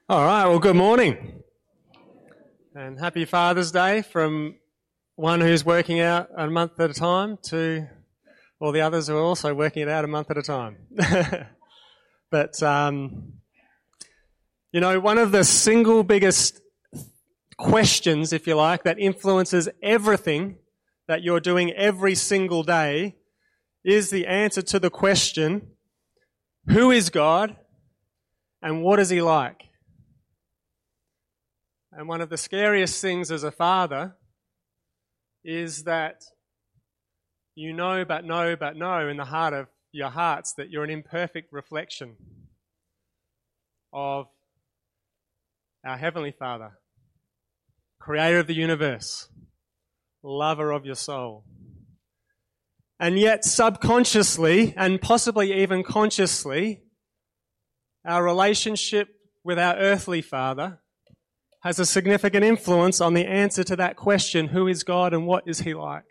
All right, well, good morning. And happy Father's Day from one who's working out a month at a time to all the others who are also working it out a month at a time. But, one of the single biggest questions, if you like, that influences everything that you're doing every single day is the answer to the question, who is God and what is He like? And one of the scariest things as a father is that you know in the heart of your hearts that you're an imperfect reflection of our Heavenly Father, Creator of the universe, lover of your soul. And yet subconsciously and possibly even consciously, our relationship with our earthly Father has a significant influence on the answer to that question, who is God and what is He like?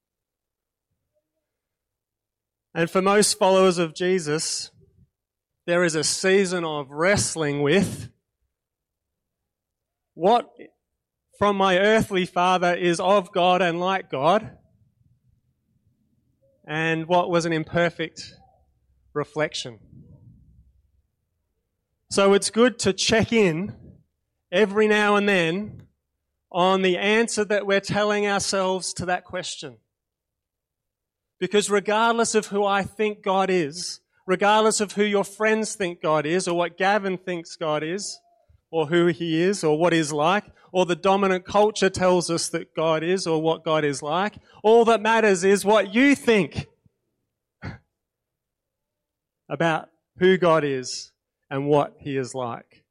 And for most followers of Jesus, there is a season of wrestling with what from my earthly father is of God and like God, and what was an imperfect reflection. So it's good to check in every now and then on the answer that we're telling ourselves to that question. Because regardless of who I think God is, regardless of who your friends think God is, or what Gavin thinks God is, or who He is, or what He's like, or the dominant culture tells us that God is, or what God is like, all that matters is what you think about who God is and what He is like.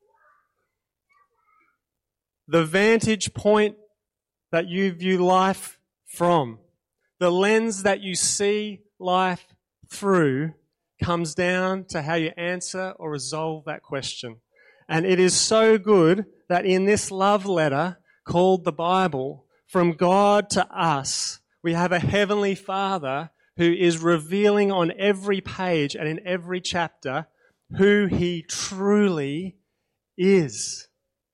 The vantage point that you view life from, the lens that you see life through, comes down to how you answer or resolve that question. And it is so good that in this love letter called the Bible, from God to us, we have a Heavenly Father who is revealing on every page and in every chapter who He truly is.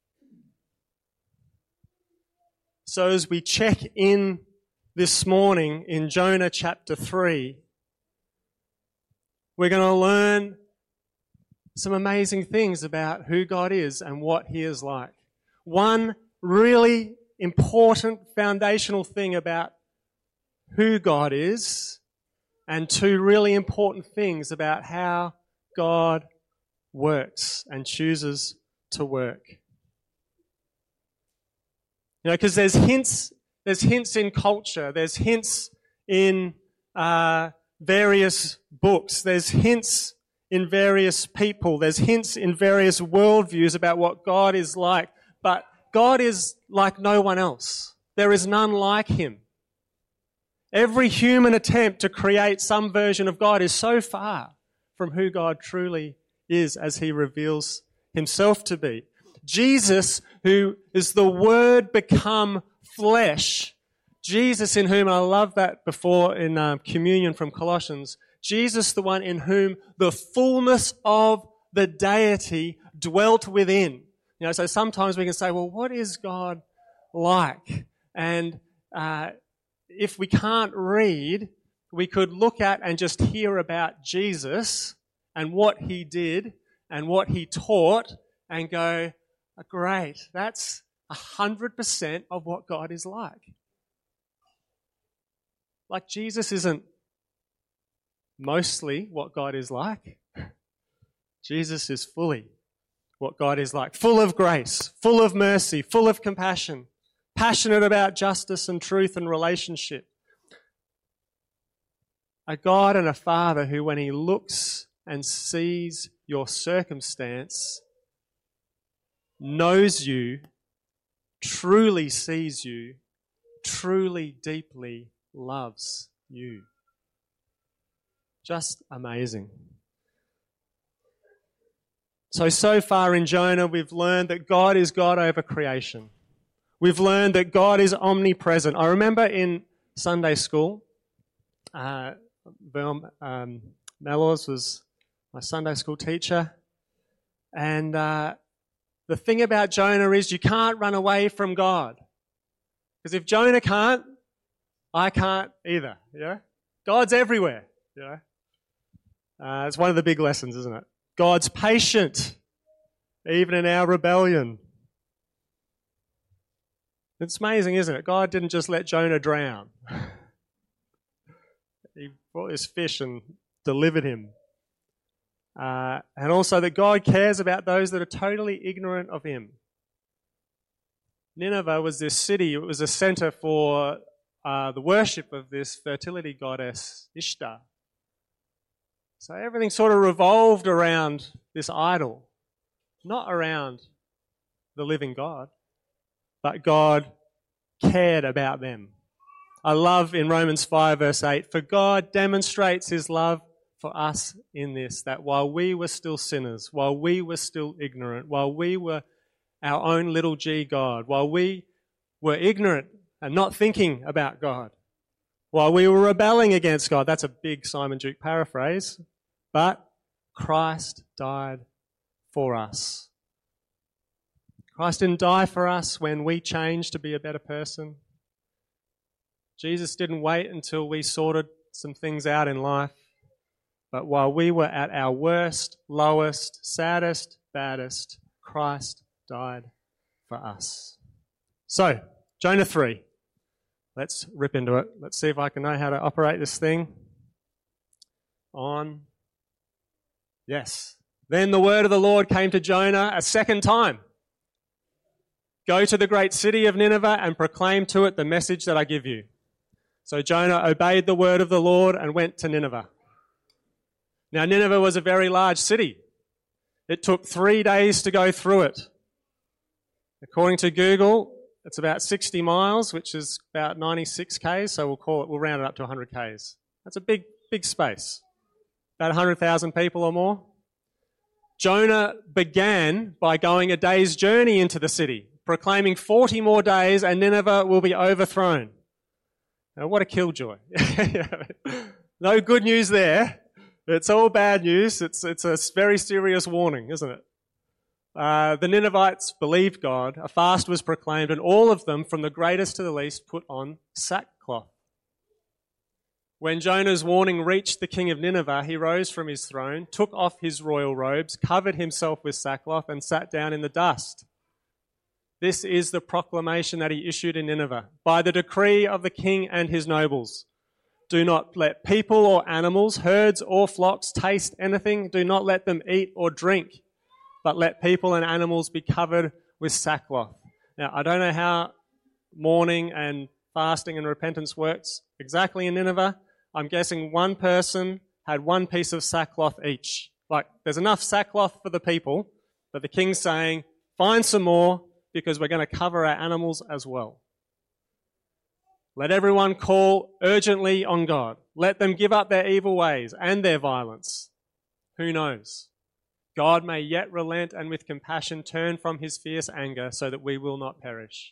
So as we check in this morning in Jonah chapter 3, we're going to learn some amazing things about who God is and what He is like. One really important foundational thing about who God is, and two really important things about how God works and chooses to work. Because there's hints in culture, there's hints in various books, there's hints in various people, there's hints in various worldviews about what God is like, but God is like no one else. There is none like Him. Every human attempt to create some version of God is so far from who God truly is as He reveals Himself to be. Jesus, who is the Word become flesh, Jesus in whom, I love that before in communion from Colossians, Jesus the one in whom the fullness of the deity dwelt within. So sometimes we can say, well, what is God like? And if we can't read, we could look at and just hear about Jesus and what He did and what He taught and go, great, that's 100% of what God is like. Like Jesus isn't mostly what God is like. Jesus is fully what God is like. Full of grace, full of mercy, full of compassion, passionate about justice and truth and relationship. A God and a Father who, when He looks and sees your circumstance, knows you, truly sees you, truly deeply loves you. Just amazing. So far in Jonah, we've learned that God is God over creation. We've learned that God is omnipresent. I remember in Sunday school, Mellors was my Sunday school teacher, and the thing about Jonah is you can't run away from God. Because if Jonah can't, I can't either. Yeah? God's everywhere. You know? It's one of the big lessons, isn't it? God's patient, even in our rebellion. It's amazing, isn't it? God didn't just let Jonah drown. He brought this fish and delivered him. And also that God cares about those that are totally ignorant of him. Nineveh was this city, it was a center for the worship of this fertility goddess, Ishtar. So everything sort of revolved around this idol, not around the living God, but God cared about them. I love in Romans 5 verse 8, for God demonstrates his love for us in this, that while we were still sinners, while we were still ignorant, while we were our own little g God, while we were ignorant and not thinking about God, while we were rebelling against God, that's a big Simon Duke paraphrase, but Christ died for us. Christ didn't die for us when we changed to be a better person. Jesus didn't wait until we sorted some things out in life. But while we were at our worst, lowest, saddest, baddest, Christ died for us. So, Jonah 3. Let's rip into it. Let's see if I can know how to operate this thing. On. Yes. Then the word of the Lord came to Jonah a second time. Go to the great city of Nineveh and proclaim to it the message that I give you. So Jonah obeyed the word of the Lord and went to Nineveh. Now Nineveh was a very large city. It took 3 days to go through it. According to Google, it's about 60 miles, which is about 96 k's, so we'll round it up to 100 k's. That's a big space. About 100,000 people or more. Jonah began by going a day's journey into the city, proclaiming 40 more days and Nineveh will be overthrown. Now, what a killjoy. No good news there. It's all bad news. It's a very serious warning, isn't it? The Ninevites believed God. A fast was proclaimed and all of them, from the greatest to the least, put on sackcloth. When Jonah's warning reached the king of Nineveh, he rose from his throne, took off his royal robes, covered himself with sackcloth and sat down in the dust. This is the proclamation that he issued in Nineveh. By the decree of the king and his nobles, do not let people or animals, herds or flocks taste anything. Do not let them eat or drink, but let people and animals be covered with sackcloth. Now, I don't know how mourning and fasting and repentance works exactly in Nineveh. I'm guessing one person had one piece of sackcloth each. Like, there's enough sackcloth for the people, but the king's saying, find some more, because we're going to cover our animals as well. Let everyone call urgently on God. Let them give up their evil ways and their violence. Who knows? God may yet relent and with compassion turn from his fierce anger so that we will not perish.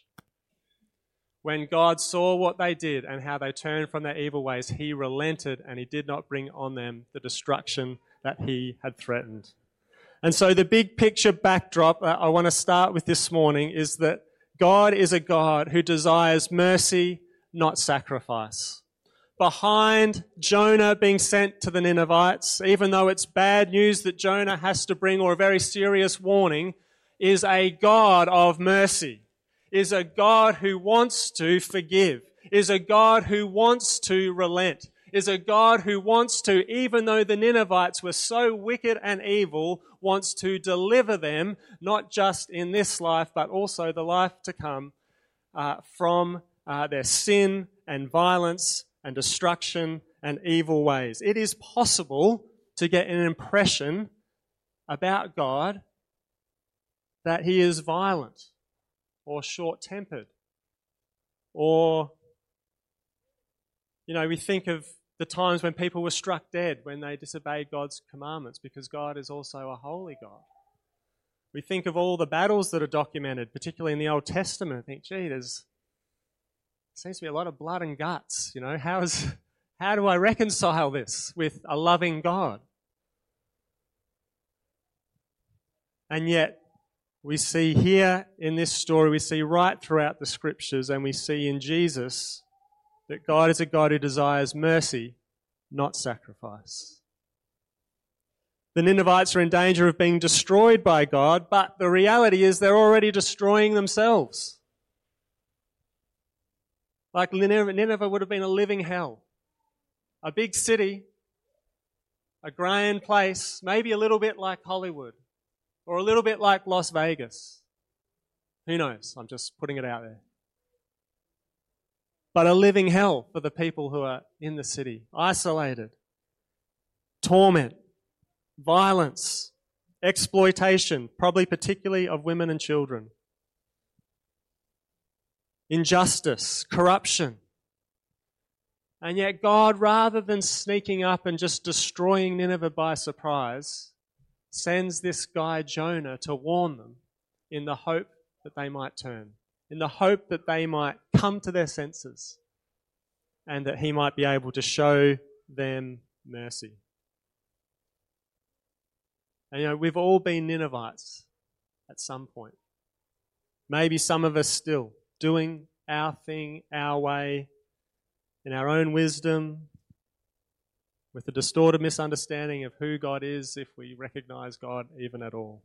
When God saw what they did and how they turned from their evil ways, he relented and he did not bring on them the destruction that he had threatened. And so the big picture backdrop that I want to start with this morning is that God is a God who desires mercy, not sacrifice. Behind Jonah being sent to the Ninevites, even though it's bad news that Jonah has to bring, or a very serious warning, is a God of mercy, is a God who wants to forgive, is a God who wants to relent, is a God who wants to, even though the Ninevites were so wicked and evil, wants to deliver them, not just in this life, but also the life to come, from their sin and violence and destruction and evil ways. It is possible to get an impression about God that he is violent or short-tempered, or, we think of the times when people were struck dead when they disobeyed God's commandments, because God is also a holy God. We think of all the battles that are documented, particularly in the Old Testament, and think, gee, there seems to be a lot of blood and guts. How do I reconcile this with a loving God? And yet, We see here in this story, we see right throughout the scriptures, and we see in Jesus that God is a God who desires mercy, not sacrifice. The Ninevites are in danger of being destroyed by God, but the reality is they're already destroying themselves. Like Nineveh would have been a living hell. A big city, a grand place, maybe a little bit like Hollywood, or a little bit like Las Vegas. Who knows? I'm just putting it out there. But a living hell for the people who are in the city. Isolated. Torment. Violence. Exploitation, probably particularly of women and children. Injustice. Corruption. And yet God, rather than sneaking up and just destroying Nineveh by surprise, sends this guy Jonah to warn them in the hope that they might turn, in the hope that they might come to their senses and that he might be able to show them mercy. And we've all been Ninevites at some point. Maybe some of us still doing our thing, our way, in our own wisdom, with a distorted misunderstanding of who God is, if we recognize God even at all.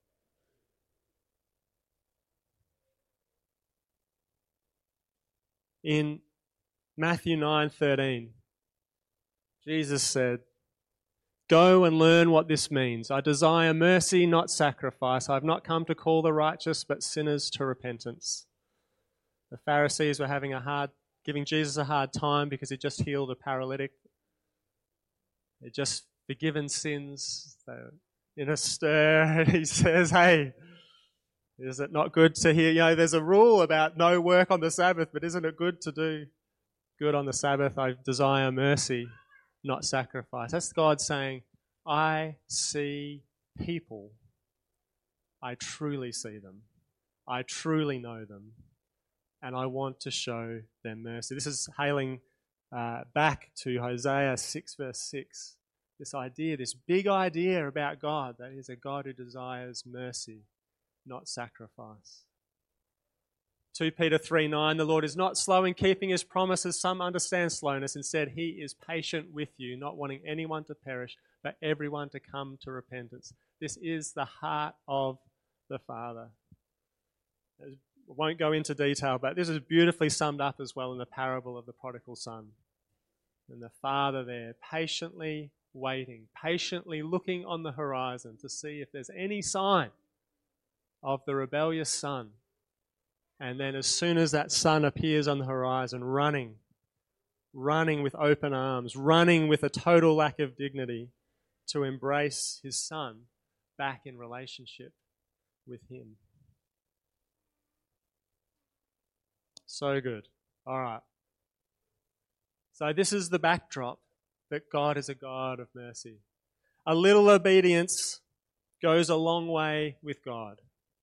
In Matthew 9:13, Jesus said, "Go and learn what this means. I desire mercy, not sacrifice. I have not come to call the righteous, but sinners to repentance." The Pharisees were giving Jesus a hard time because he just healed a paralytic. They're just forgiven sins. They're in a stir, and he says, "Hey, is it not good to hear? There's a rule about no work on the Sabbath, but isn't it good to do good on the Sabbath? I desire mercy, not sacrifice." That's God saying, I see people. I truly see them. I truly know them. And I want to show them mercy. This is hailing back to Hosea 6 verse 6. This idea, this big idea about God, that He's a God who desires mercy, not sacrifice. 2 Peter 3:9, the Lord is not slow in keeping His promises. Some understand slowness. Instead, He is patient with you, not wanting anyone to perish, but everyone to come to repentance. This is the heart of the Father. I won't go into detail, but this is beautifully summed up as well in the parable of the prodigal son. And the father there patiently waiting, patiently looking on the horizon to see if there's any sign of the rebellious son. And then as soon as that son appears on the horizon, running with open arms, running with a total lack of dignity to embrace his son back in relationship with him. So good. All right. So this is the backdrop that God is a God of mercy. A little obedience goes a long way with God.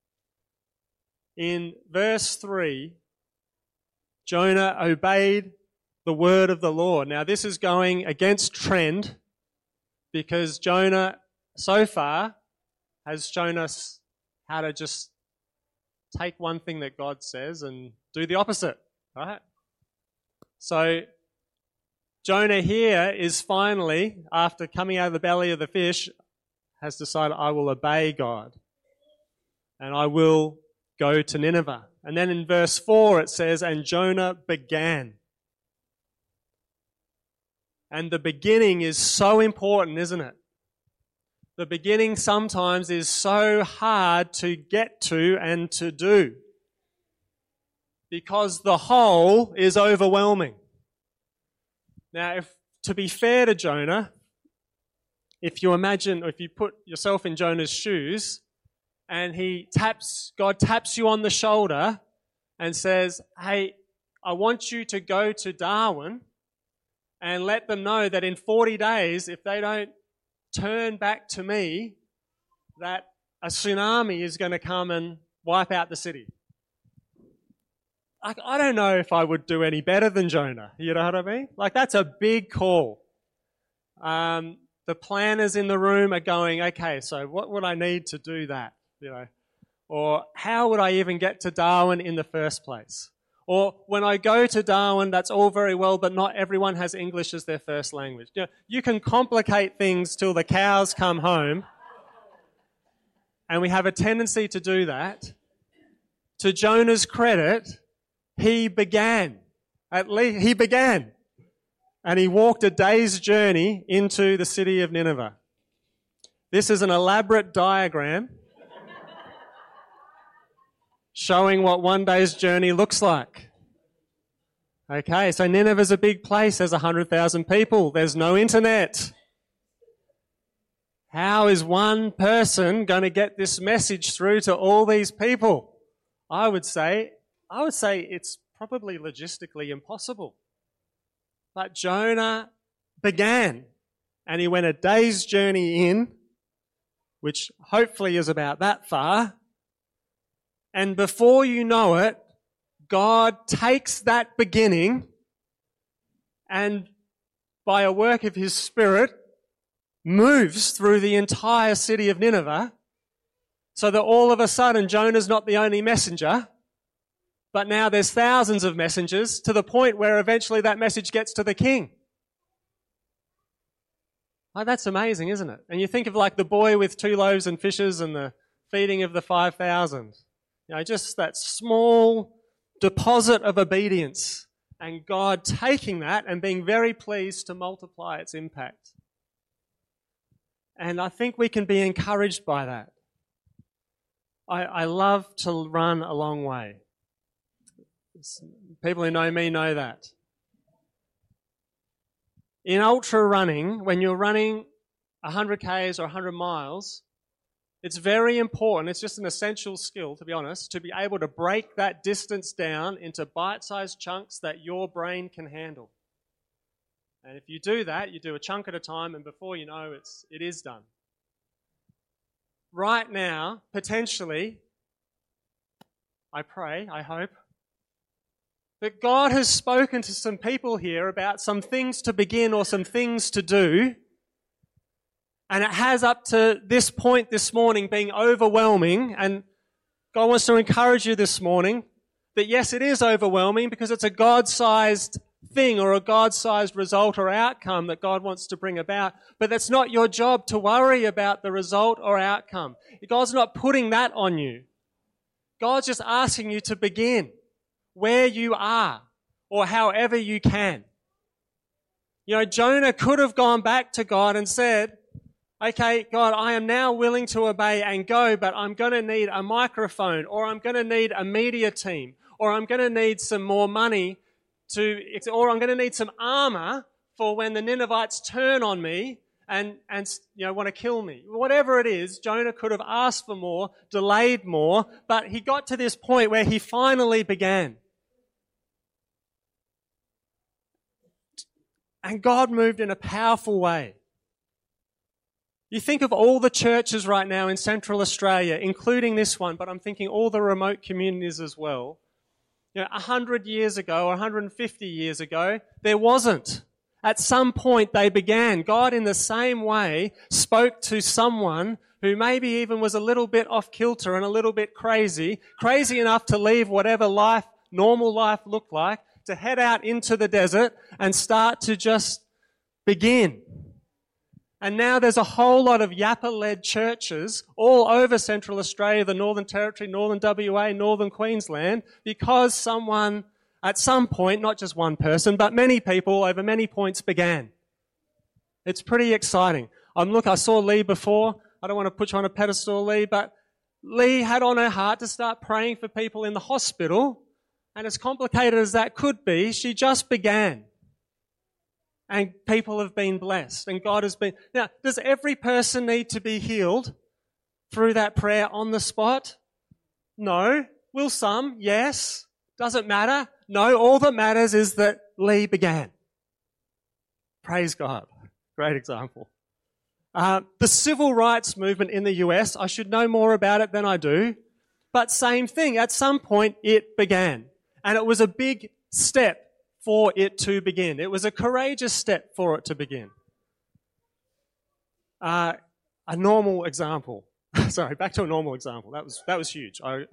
In verse 3, Jonah obeyed the word of the Lord. Now this is going against trend because Jonah so far has shown us how to just take one thing that God says and do the opposite, right? So Jonah here is finally, after coming out of the belly of the fish, has decided, I will obey God and I will go to Nineveh. And then in verse 4 it says, and Jonah began. And the beginning is so important, isn't it? The beginning sometimes is so hard to get to and to do because the whole is overwhelming. Now, to be fair to Jonah, if you put yourself in Jonah's shoes and God taps you on the shoulder and says, hey, I want you to go to Darwin and let them know that in 40 days, if they don't turn back to me, that a tsunami is going to come and wipe out the city. I don't know if I would do any better than Jonah. You know what I mean? That's a big call. The planners in the room are going, okay, so what would I need to do that? Or how would I even get to Darwin in the first place? Or when I go to Darwin, that's all very well, but not everyone has English as their first language. You can complicate things till the cows come home, and we have a tendency to do that. To Jonah's credit, he began. At least he began. And he walked a day's journey into the city of Nineveh. This is an elaborate diagram showing what one day's journey looks like. Okay, so Nineveh's a big place. There's 100,000 people. There's no internet. How is one person going to get this message through to all these people? I would say it's probably logistically impossible. But Jonah began, and he went a day's journey in, which hopefully is about that far. And before you know it, God takes that beginning and by a work of His Spirit moves through the entire city of Nineveh so that all of a sudden Jonah's not the only messenger, but now there's thousands of messengers to the point where eventually that message gets to the king. Oh, that's amazing, isn't it? And you think of like the boy with 2 loaves and fishes and the feeding of the 5,000. Just that small deposit of obedience and God taking that and being very pleased to multiply its impact. And I think we can be encouraged by that. I love to run a long way. People who know me know that. In ultra running, when you're running 100 Ks or 100 miles, it's very important, it's just an essential skill, to be honest, to be able to break that distance down into bite-sized chunks that your brain can handle. And if you do that, you do a chunk at a time, and before you know, it is done. Right now, potentially, I pray, I hope, that God has spoken to some people here about some things to begin or some things to do. And it has up to this point this morning been overwhelming. And God wants to encourage you this morning that yes, it is overwhelming because it's a God-sized thing or a God-sized result or outcome that God wants to bring about. But that's not your job to worry about the result or outcome. God's not putting that on you. God's just asking you to begin where you are or however you can. Jonah could have gone back to God and said, okay, God, I am now willing to obey and go, but I'm going to need a microphone, or I'm going to need a media team, or I'm going to need some more money or I'm going to need some armor for when the Ninevites turn on me and want to kill me. Whatever it is, Jonah could have asked for more, delayed more, but he got to this point where he finally began. And God moved in a powerful way. You think of all the churches right now in Central Australia, including this one, but I'm thinking all the remote communities as well. 100 years ago or 150 years ago, there wasn't. At some point they began. God in the same way spoke to someone who maybe even was a little bit off kilter and a little bit crazy enough to leave whatever normal life looked like, to head out into the desert and start to just begin. And now there's a whole lot of Yappa-led churches all over Central Australia, the Northern Territory, Northern WA, Northern Queensland, because someone at some point, not just one person, but many people over many points began. It's pretty exciting. I saw Lee before. I don't want to put you on a pedestal, Lee, but Lee had on her heart to start praying for people in the hospital, and as complicated as that could be, she just began. And people have been blessed, and God has been... Now, does every person need to be healed through that prayer on the spot? No. Will some? Yes. Does it matter? No. All that matters is that Lee began. Praise God. Great example. The civil rights movement in the US, I should know more about it than I do, but same thing. At some point, it began, and it was a big step for it to begin. It was a courageous step for it to begin. A normal example. Sorry, back to a normal example. That was huge. I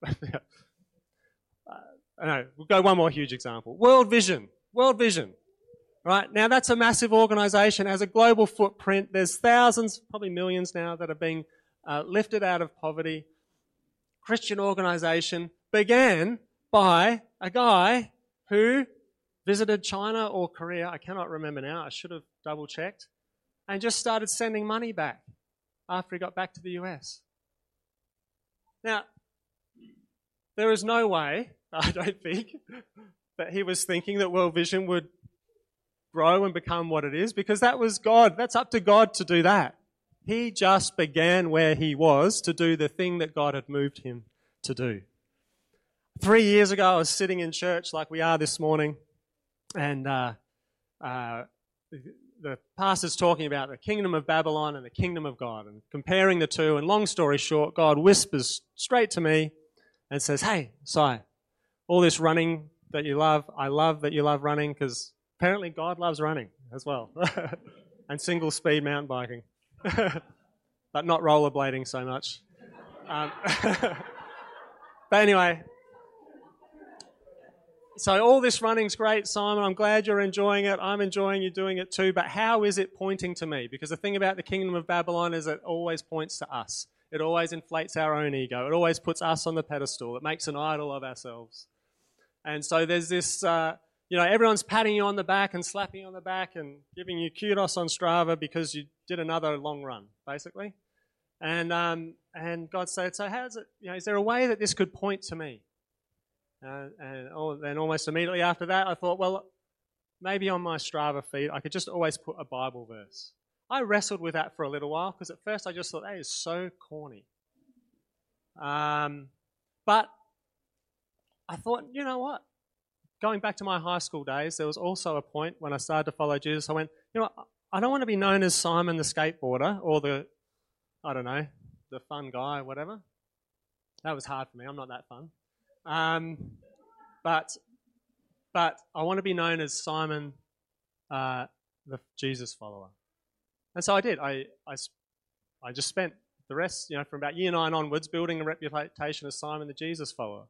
know. We'll go one more huge example. World Vision. World Vision. Right? Now that's a massive organisation, has a global footprint. There's thousands, probably millions now, that are being lifted out of poverty. Christian organisation began by a guy who visited China or Korea, I cannot remember now, I should have double checked, and just started sending money back after he got back to the US. Now, there is no way, I don't think, that he was thinking that World Vision would grow and become what it is, because that was God. That's up to God to do that. He just began where he was to do the thing that God had moved him to do. 3 years ago, I was sitting in church like we are this morning, and the pastor's talking about the kingdom of Babylon and the kingdom of God and comparing the two. And long story short, God whispers straight to me and says, "Hey, Si, all this running that you love, I love that you love running, because apparently God loves running as well." And single speed mountain biking. But not rollerblading so much. But anyway, so all this running's great, Simon. I'm glad you're enjoying it. I'm enjoying you doing it too. But how is it pointing to me? Because the thing about the kingdom of Babylon is it always points to us. It always inflates our own ego. It always puts us on the pedestal. It makes an idol of ourselves. And so there's this, everyone's patting you on the back and slapping you on the back and giving you kudos on Strava because you did another long run, basically. And God said, so how's it, is there a way that this could point to me? And then almost immediately after that, I thought, well, maybe on my Strava feed, I could just always put a Bible verse. I wrestled with that for a little while, because at first I just thought, that is so corny. But I thought, you know what? Going back to my high school days, there was also a point when I started to follow Jesus. I went, I don't want to be known as Simon the skateboarder or the fun guy or whatever. That was hard for me. I'm not that fun. But I want to be known as Simon, the Jesus follower. And so I did. I just spent the rest, from about year 9 onwards, building a reputation as Simon the Jesus follower.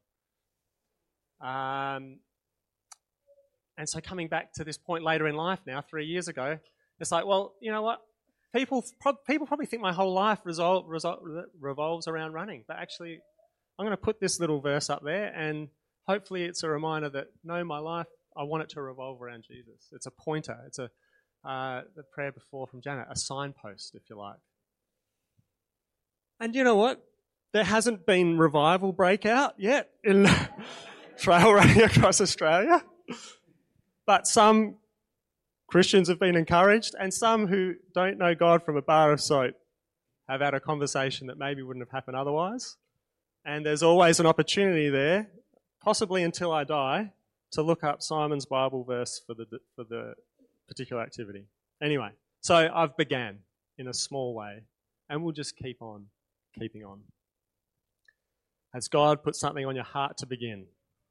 And so coming back to this point later in life now, 3 years ago, it's like, well, you know what? People probably think my whole life revolves around running. But actually, I'm going to put this little verse up there, and hopefully it's a reminder that, no, my life, I want it to revolve around Jesus. It's a pointer. It's the prayer before from Janet, a signpost, if you like. And you know what? There hasn't been revival breakout yet in trail running across Australia. But some Christians have been encouraged, and some who don't know God from a bar of soap have had a conversation that maybe wouldn't have happened otherwise. And there's always an opportunity there, possibly until I die, to look up Simon's Bible verse for the particular activity. Anyway, so I've began in a small way, and we'll just keep on keeping on. Has God put something on your heart to begin?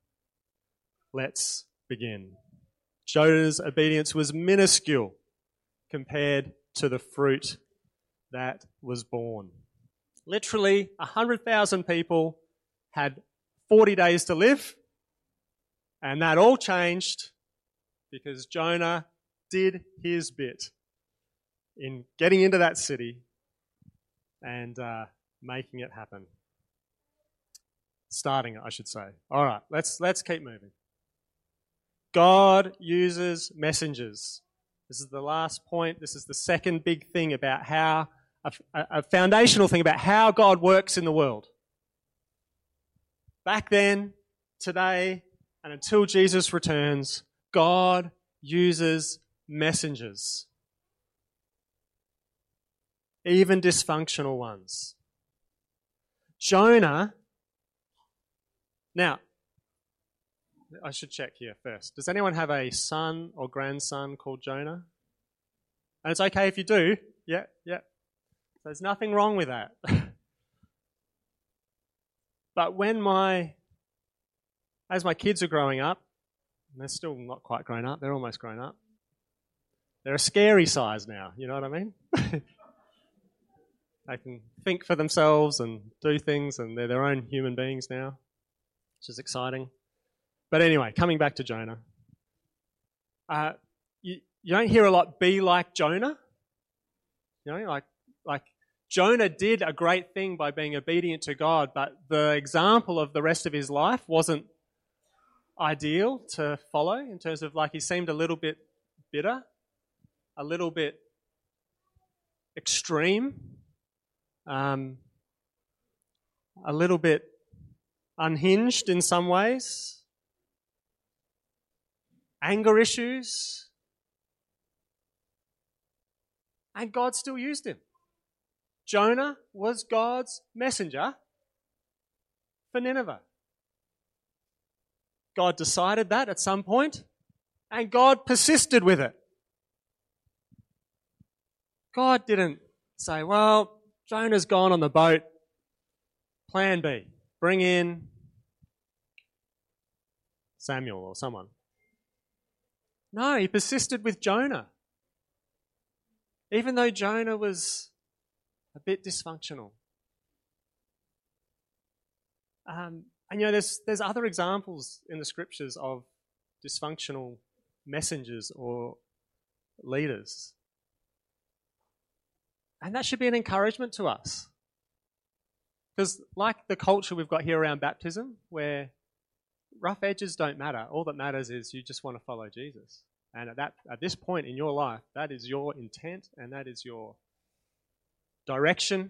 Let's begin. Jonah's obedience was minuscule compared to the fruit that was born. Literally, 100,000 people had 40 days to live, and that all changed because Jonah did his bit in getting into that city and making it happen. Starting it, I should say. All right, let's keep moving. God uses messengers. This is the last point. This is the second big thing about how, a foundational thing about how God works in the world. Back then, today, and until Jesus returns, God uses messengers. Even dysfunctional ones. Jonah, now, I should check here first. Does anyone have a son or grandson called Jonah? And it's okay if you do. Yeah. There's nothing wrong with that. But as my kids are growing up, and they're still not quite grown up, they're almost grown up. They're a scary size now, you know what I mean? They can think for themselves and do things, and they're their own human beings now, which is exciting. But anyway, coming back to Jonah. You don't hear a lot, be like Jonah. You know, like Jonah did a great thing by being obedient to God, but the example of the rest of his life wasn't ideal to follow in terms of, like, he seemed a little bit bitter, a little bit extreme, a little bit unhinged in some ways, anger issues, and God still used him. Jonah was God's messenger for Nineveh. God decided that at some point, and God persisted with it. God didn't say, well, Jonah's gone on the boat, plan B, bring in Samuel or someone. No, he persisted with Jonah. Even though Jonah was a bit dysfunctional. And you know, there's other examples in the scriptures of dysfunctional messengers or leaders. And that should be an encouragement to us. Because like the culture we've got here around baptism, where rough edges don't matter. All that matters is you just want to follow Jesus. And at this point in your life, that is your intent and that is your direction.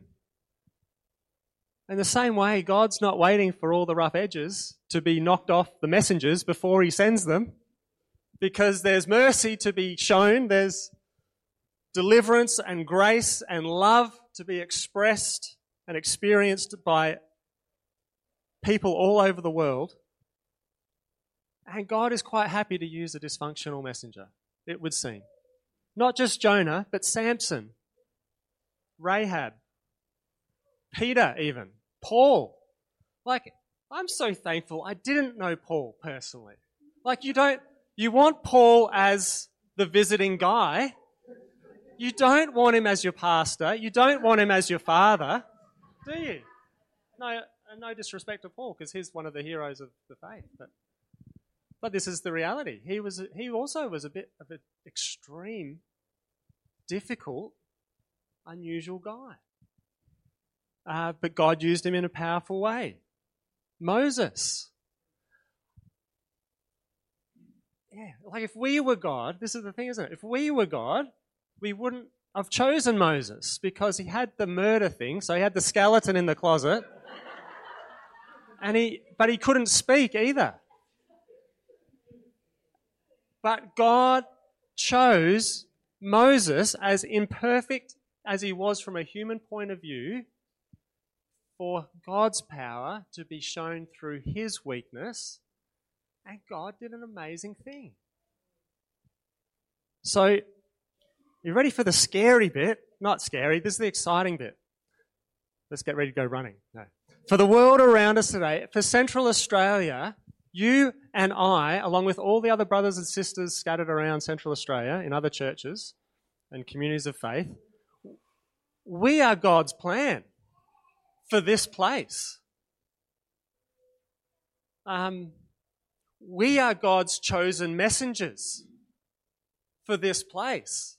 In the same way, God's not waiting for all the rough edges to be knocked off the messengers before he sends them, because there's mercy to be shown, there's deliverance and grace and love to be expressed and experienced by people all over the world. And God is quite happy to use a dysfunctional messenger, it would seem. Not just Jonah, but Samson, Rahab, Peter even, Paul. Like, I'm so thankful I didn't know Paul personally. Like, you want Paul as the visiting guy. You don't want him as your pastor. You don't want him as your father, do you? No disrespect to Paul, because he's one of the heroes of the faith. But this is the reality. He also was a bit of an extreme, difficult, unusual guy. But God used him in a powerful way. Moses. Yeah, like if we were God, this is the thing, isn't it? If we were God, we wouldn't have chosen Moses, because he had the murder thing, so he had the skeleton in the closet, but he couldn't speak either. But God chose Moses, as imperfect as he was from a human point of view, for God's power to be shown through his weakness, and God did an amazing thing. So, you ready for the scary bit? Not scary, this is the exciting bit. Let's get ready to go running. No. For the world around us today, for Central Australia, you and I, along with all the other brothers and sisters scattered around Central Australia in other churches and communities of faith, we are God's plan for this place. We are God's chosen messengers for this place.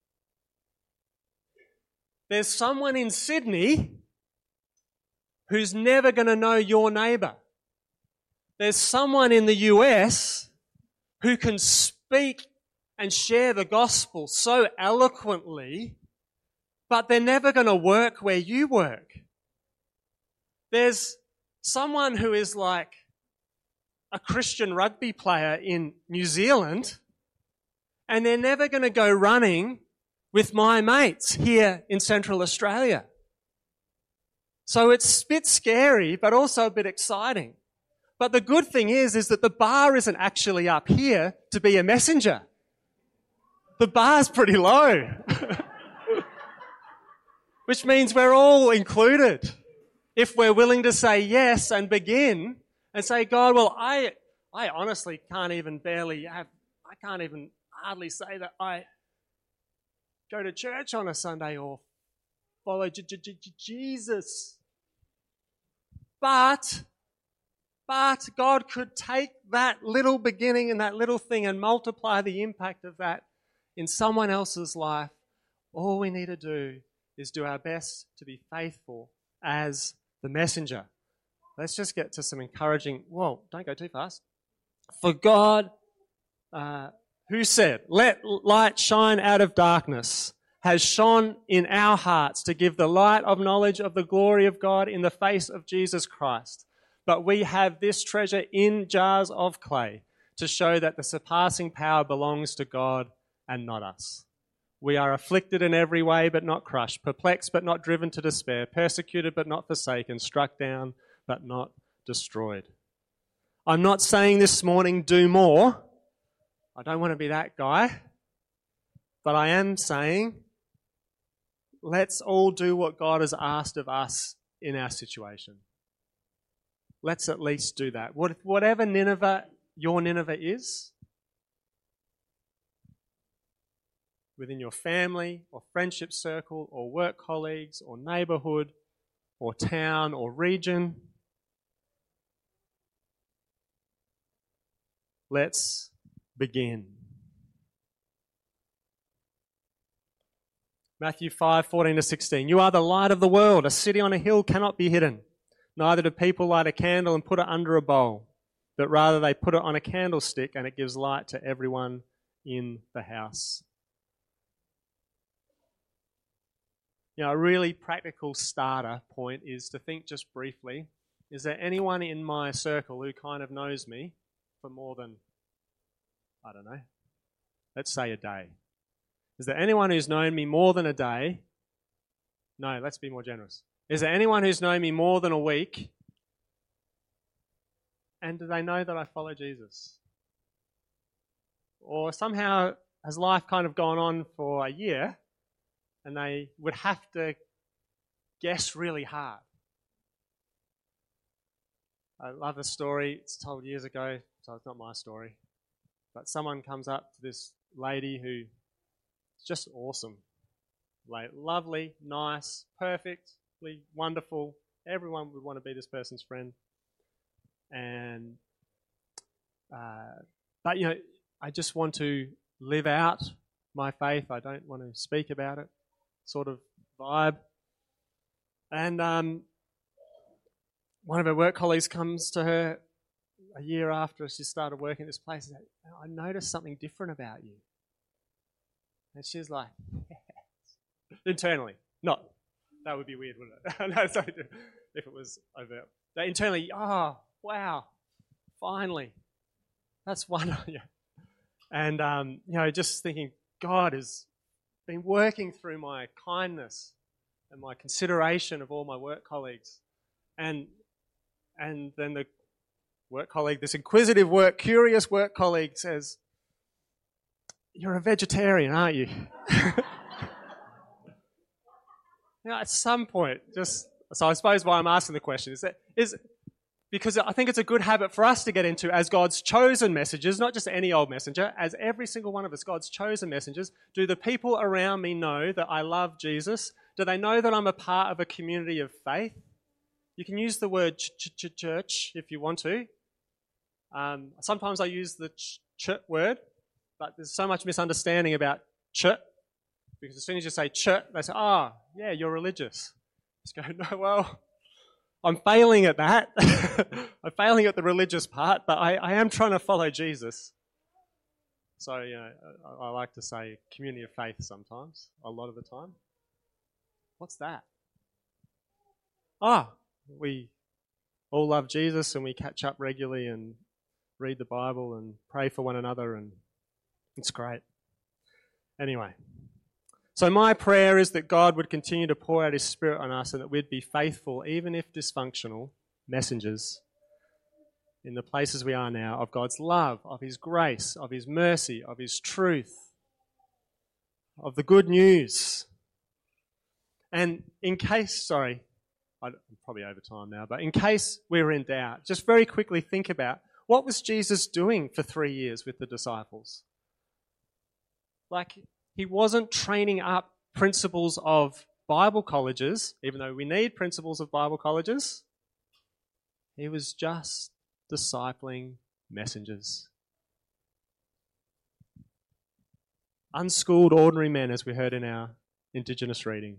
There's someone in Sydney who's never going to know your neighbour. There's someone in the US who can speak and share the gospel so eloquently, but they're never going to work where you work. There's someone who is like a Christian rugby player in New Zealand, and they're never going to go running with my mates here in Central Australia. So it's a bit scary, but also a bit exciting. But the good thing is that the bar isn't actually up here to be a messenger. The bar's pretty low. Which means we're all included. If we're willing to say yes and begin and say, God, well, I honestly can't even hardly say that I go to church on a Sunday or follow Jesus. But God could take that little beginning and that little thing and multiply the impact of that in someone else's life. All we need to do is do our best to be faithful as the messenger. Let's just get to some encouraging... Whoa, don't go too fast. For God, who said, "Let light shine out of darkness," has shone in our hearts to give the light of knowledge of the glory of God in the face of Jesus Christ. But we have this treasure in jars of clay to show that the surpassing power belongs to God and not us. We are afflicted in every way but not crushed, perplexed but not driven to despair, persecuted but not forsaken, struck down but not destroyed. I'm not saying this morning do more. I don't want to be that guy. But I am saying let's all do what God has asked of us in our situation. Let's at least do that. Whatever Nineveh, your Nineveh is, within your family or friendship circle or work colleagues or neighbourhood or town or region, let's begin. Matthew 5:14-16. You are the light of the world. A city on a hill cannot be hidden. Neither do people light a candle and put it under a bowl, but rather they put it on a candlestick and it gives light to everyone in the house. You know, a really practical starter point is to think just briefly, is there anyone in my circle who kind of knows me for more than, I don't know, let's say a day? Is there anyone who's known me more than a day? No, let's be more generous. Is there anyone who's known me more than a week? And do they know that I follow Jesus? Or somehow has life kind of gone on for a year and they would have to guess really hard? I love a story. It's told years ago, so it's not my story. But someone comes up to this lady who is just awesome. Like, lovely, nice, perfectly wonderful. Everyone would want to be this person's friend. And, but you know, I just want to live out my faith. I don't want to speak about it, sort of vibe. And one of her work colleagues comes to her a year after she started working at this place and said, I noticed something different about you. And she's like, yes. Internally, not. That would be weird, wouldn't it? No, sorry, if it was overt. But internally, oh, wow, finally. That's wonderful. Yeah. And, you know, just thinking, God has been working through my kindness and my consideration of all my work colleagues. And then the work colleague, this inquisitive curious work colleague says, you're a vegetarian, aren't you? Now, at some point, so I suppose why I'm asking the question is because I think it's a good habit for us to get into as God's chosen messengers, not just any old messenger, as every single one of us, God's chosen messengers. Do the people around me know that I love Jesus? Do they know that I'm a part of a community of faith? You can use the word church if you want to. Sometimes I use the ch word, but there's so much misunderstanding about ch, because as soon as you say ch, they say, oh, yeah, you're religious. Just go, no, well, I'm failing at that. I'm failing at the religious part, but I am trying to follow Jesus. So, you know, I like to say community of faith sometimes, a lot of the time. What's that? We all love Jesus and we catch up regularly and read the Bible and pray for one another, and it's great. Anyway, so my prayer is that God would continue to pour out His Spirit on us and that we'd be faithful, even if dysfunctional, messengers in the places we are now of God's love, of His grace, of His mercy, of His truth, of the good news. And in case, I'm probably over time now, but in case we're in doubt, just very quickly think about, what was Jesus doing for 3 years with the disciples? Like, He wasn't training up principles of Bible colleges, even though we need principles of Bible colleges, he was just discipling messengers. Unschooled, ordinary men, as we heard in our Indigenous reading.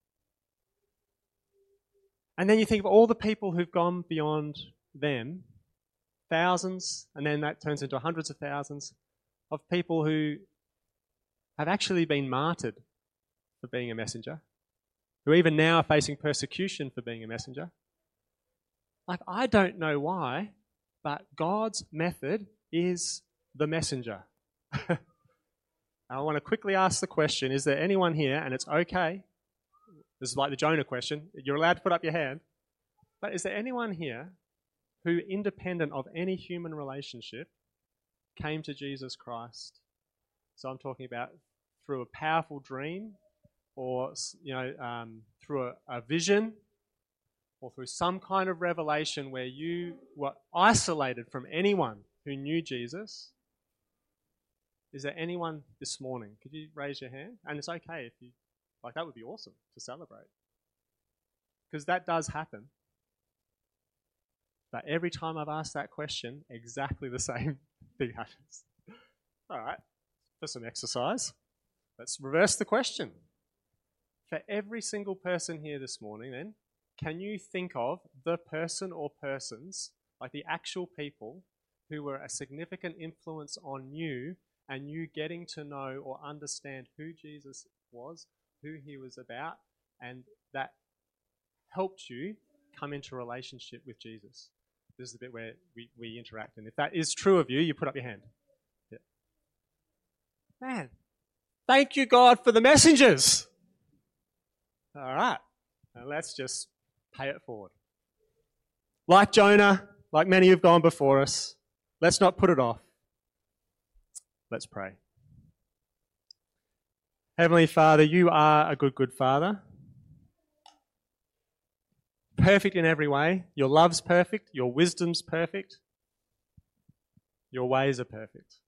And then you think of all the people who've gone beyond them, thousands, and then that turns into hundreds of thousands of people who have actually been martyred for being a messenger, who even now are facing persecution for being a messenger. Like, I don't know why, but God's method is the messenger. I want to quickly ask the question, is there anyone here, and it's okay, this is like the Jonah question, you're allowed to put up your hand, but is there anyone here who, independent of any human relationship, came to Jesus Christ? So I'm talking about through a powerful dream, or through a vision, or through some kind of revelation where you were isolated from anyone who knew Jesus. Is there anyone this morning? Could you raise your hand? And it's okay if you, like, that would be awesome to celebrate. Because that does happen. But every time I've asked that question, exactly the same thing happens. All right, for some exercise, let's reverse the question. For every single person here this morning, then, can you think of the person or persons, like the actual people, who were a significant influence on you and you getting to know or understand who Jesus was, who he was about, and that helped you come into relationship with Jesus? This is the bit where we interact. And if that is true of you, you put up your hand. Yeah. Man, thank you, God, for the messengers. All right. Now let's just pay it forward. Like Jonah, like many who've gone before us, let's not put it off. Let's pray. Heavenly Father, you are a good, good Father. Perfect in every way. Your love's perfect. Your wisdom's perfect. Your ways are perfect.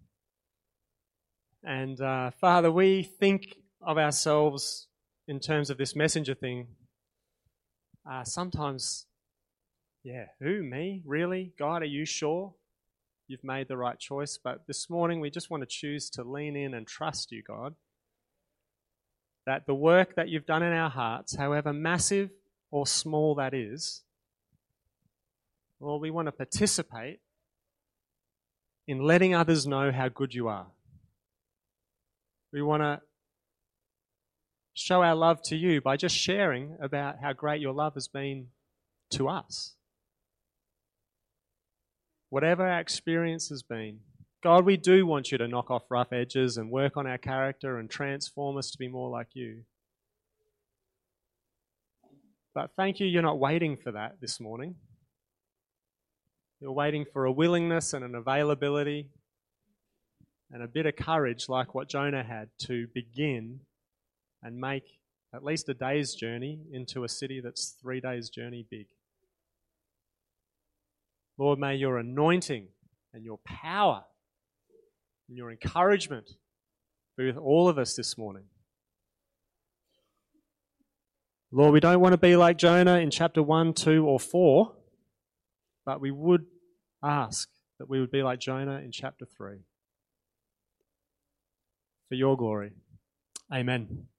And Father, we think of ourselves in terms of this messenger thing. Sometimes, who, me? Really? God, are you sure you've made the right choice? But this morning we just want to choose to lean in and trust you, God, that the work that you've done in our hearts, however massive or small that is, Lord, we want to participate in letting others know how good you are. We want to show our love to you by just sharing about how great your love has been to us. Whatever our experience has been, God, we do want you to knock off rough edges and work on our character and transform us to be more like you. But thank you, you're not waiting for that this morning. You're waiting for a willingness and an availability and a bit of courage like what Jonah had to begin and make at least a day's journey into a city that's 3 days' journey big. Lord, may your anointing and your power and your encouragement be with all of us this morning. Lord, we don't want to be like Jonah in chapter 1, 2, or 4, but we would ask that we would be like Jonah in chapter 3. For your glory. Amen.